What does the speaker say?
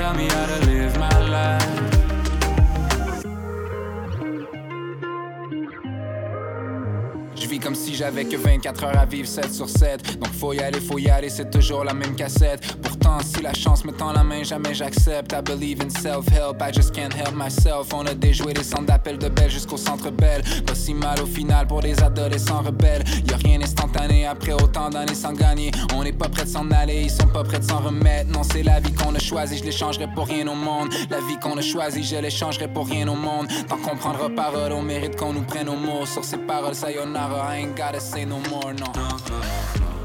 tell me how to live my life. Je vis comme si j'avais que 24 heures à vivre 7 sur 7. Donc faut y aller, c'est toujours la même cassette. Pourtant si la chance me tend la main, jamais j'accepte. I believe in self-help, I just can't help myself. On a déjoué des centres d'appel de Belle jusqu'au centre Belle. Pas si mal au final pour des adolescents rebelles. Y'a rien instantané après autant d'années sans gagner. On n'est pas prêt de s'en aller, ils sont pas prêts de s'en remettre. Non, c'est la vie qu'on a choisie, je l'échangerai pour rien au monde. La vie qu'on a choisie, je l'échangerai pour rien au monde. Tant qu'on prendra parole, on mérite qu'on nous prenne au mot. Sur ces paroles, sayonara, I ain't gotta say no more, non.